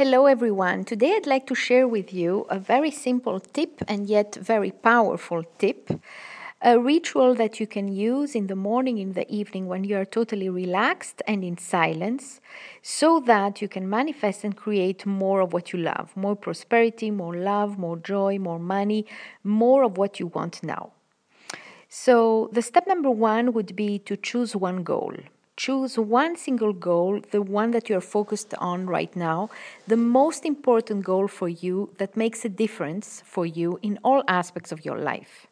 Hello, everyone. Today I'd like to share with you a very simple tip and yet very powerful tip. A ritual that you can use in the morning, in the evening, when you are totally relaxed and in silence, so that you can manifest and create more of what you love, more prosperity, more love, more joy, more money, more of what you want now. So, the step number one would be to choose one goal. Choose one single goal, the one that you're focused on right now, the most important goal for you that makes a difference for you in all aspects of your life.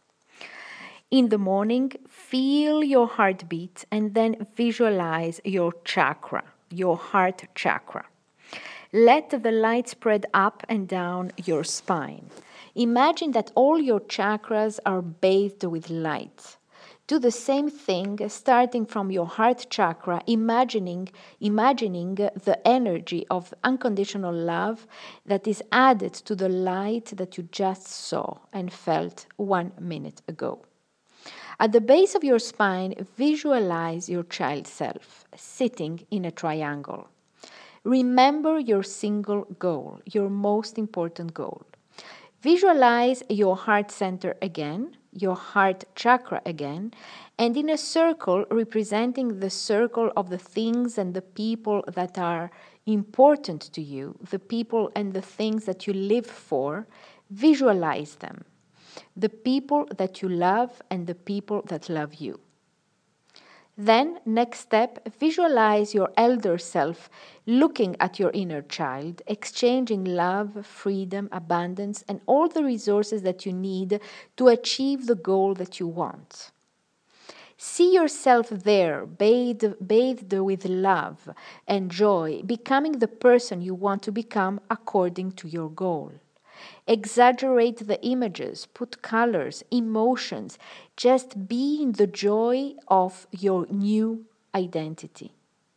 In the morning, feel your heartbeat and then visualize your chakra, your heart chakra. Let the light spread up and down your spine. Imagine that all your chakras are bathed with light. Do the same thing starting from your heart chakra, imagining the energy of unconditional love that is added to the light that you just saw and felt 1 minute ago. At the base of your spine, visualize your child self sitting in a triangle. Remember your single goal, your most important goal. Visualize your heart center again, your heart chakra again, and in a circle representing the circle of the things and the people that are important to you, the people and the things that you live for, visualize them. The people that you love and the people that love you. Then, next step, visualize your elder self looking at your inner child, exchanging love, freedom, abundance, and all the resources that you need to achieve the goal that you want. See yourself there, bathed with love and joy, becoming the person you want to become according to your goal. Exaggerate the images, put colors, emotions. Just be in the joy of your new identity.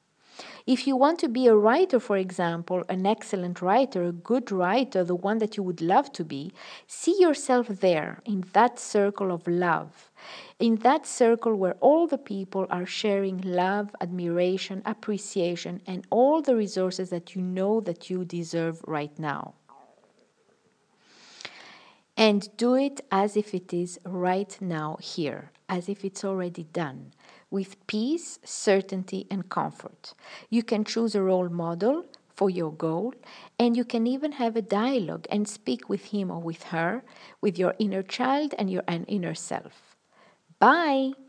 If you want to be a writer, for example, an excellent writer, a good writer, the one that you would love to be, see yourself there in that circle of love, in that circle where all the people are sharing love, admiration, appreciation, and all the resources that you know that you deserve right now. And do it as if it is right now here, as if it's already done, with peace, certainty, and comfort. You can choose a role model for your goal, and you can even have a dialogue and speak with him or with her, with your inner child and your inner self. Bye!